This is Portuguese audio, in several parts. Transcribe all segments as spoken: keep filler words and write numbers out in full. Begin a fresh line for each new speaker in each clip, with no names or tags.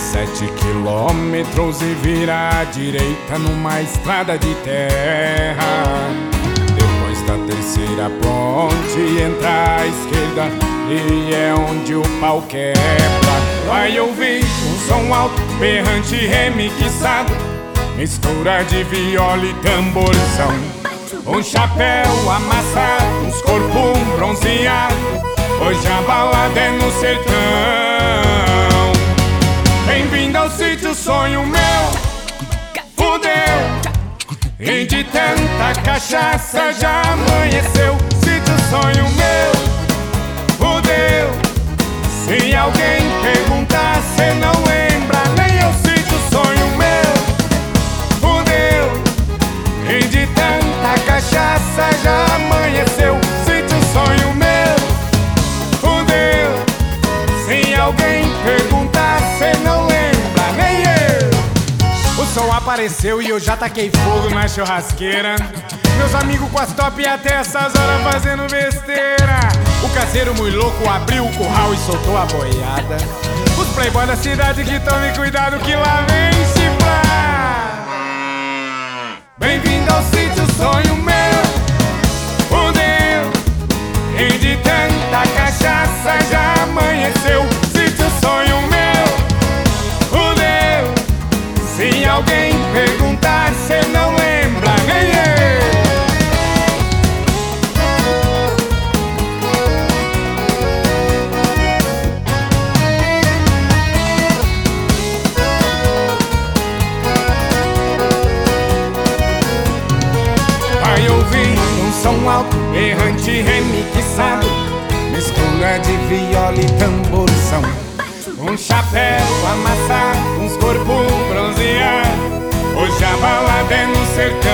Sete quilômetros e vira à direita numa estrada de terra. Depois da terceira ponte entra à esquerda e é onde o pau quebra. Vai ouvir um som alto, berrante remixado, mistura de viola e tamborzão. Um chapéu amassado, uns corpos bronzeados, hoje a balada é no sertão. Bem-vindo ao sítio, sonho meu, fudeu. E de tanta cachaça já amanheceu. Sítio, sonho meu, fudeu. Se alguém perguntar, cê não lembra nem eu. Sítio, sonho meu, fudeu. E de tanta cachaça já amanheceu. Sítio, sonho meu, fudeu. Se alguém perguntar, cê não lembra nem eu. O som apareceu e eu já taquei fogo na churrasqueira. Meus amigos com as top até essas horas fazendo besteira. O caseiro muito louco abriu o curral e soltou a boiada. Os playboys da cidade que tome cuidado que lá vem chifrar. Bem-vindo ao sítio, sonho meu, fudeu. E de tanta cachaça já amanheceu. Sítio, sonho meu, fudeu. Se alguém perguntar, cê não lembra nem eu. Vai ouvir um som alto, errante, remixado, mistura de viola e tamborzão. Um chapéu amassado, uns corpos bronzeados, hoje a balada é no sertão.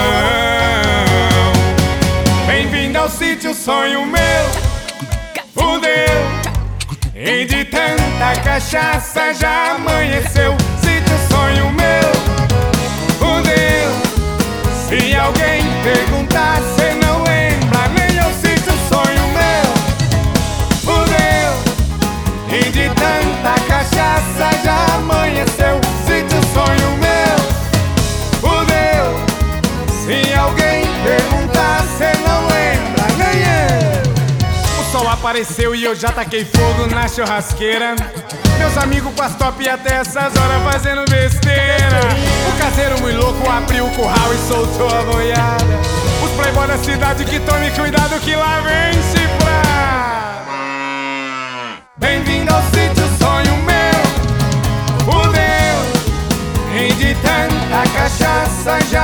Bem-vindo ao sítio, sonho meu, fudeu. E de tanta cachaça já amanheceu. Sítio, sonho meu, fudeu. Se alguém perguntar, cê não lembra nem eu. Sítio, sonho meu, fudeu. E de tanta cachaça já amanheceu. Sítio, sonho meu, fudeu. Se alguém perguntar, cê não lembra nem eu. O sol apareceu e eu já taquei fogo na churrasqueira. Meus amigos com as top até essas horas fazendo besteira. O caseiro muito louco abriu o curral e soltou a boiada. Os playboys da cidade que tome cuidado que lá vem chifrar. Bem-vindo ao sítio, sonho meu, fudeu. E de tanta cachaça já